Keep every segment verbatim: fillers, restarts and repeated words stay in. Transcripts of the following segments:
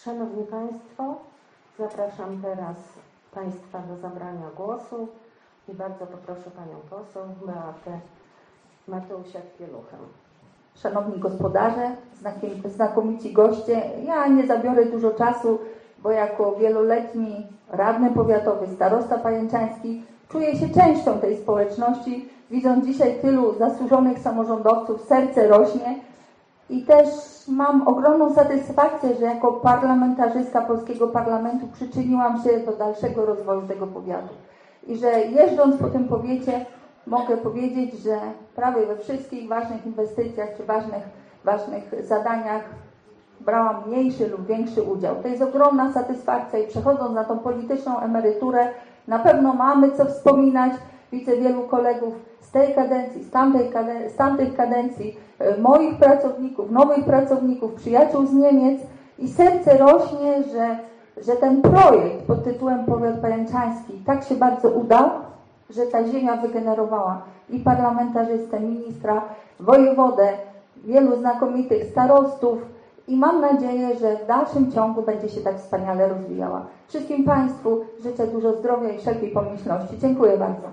Szanowni Państwo, zapraszam teraz Państwa do zabrania głosu i bardzo poproszę Panią poseł Beatę Matusiak-Pieluchę. Szanowni gospodarze, znakomici goście, ja nie zabiorę dużo czasu, bo jako wieloletni radny powiatowy, starosta pajęczański czuję się częścią tej społeczności. Widząc dzisiaj tylu zasłużonych samorządowców, serce rośnie i też mam ogromną satysfakcję, że jako parlamentarzystka Polskiego Parlamentu przyczyniłam się do dalszego rozwoju tego powiatu. I że jeżdżąc po tym powiecie mogę powiedzieć, że prawie we wszystkich ważnych inwestycjach czy ważnych, ważnych zadaniach brałam mniejszy lub większy udział. To jest ogromna satysfakcja i przechodząc na tą polityczną emeryturę, na pewno mamy co wspominać. Widzę wielu kolegów z tej kadencji, z tamtej kadencji, z tamtych kadencji, moich pracowników, nowych pracowników, przyjaciół z Niemiec i serce rośnie, że, że ten projekt pod tytułem Powiat Pajęczański tak się bardzo udał, że ta ziemia wygenerowała i parlamentarzystę, ministra, wojewodę, wielu znakomitych starostów i mam nadzieję, że w dalszym ciągu będzie się tak wspaniale rozwijała. Wszystkim Państwu życzę dużo zdrowia i wszelkiej pomyślności. Dziękuję bardzo.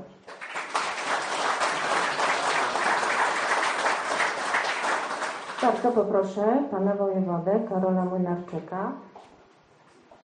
Bardzo poproszę Pana wojewodę Karola Młynarczyka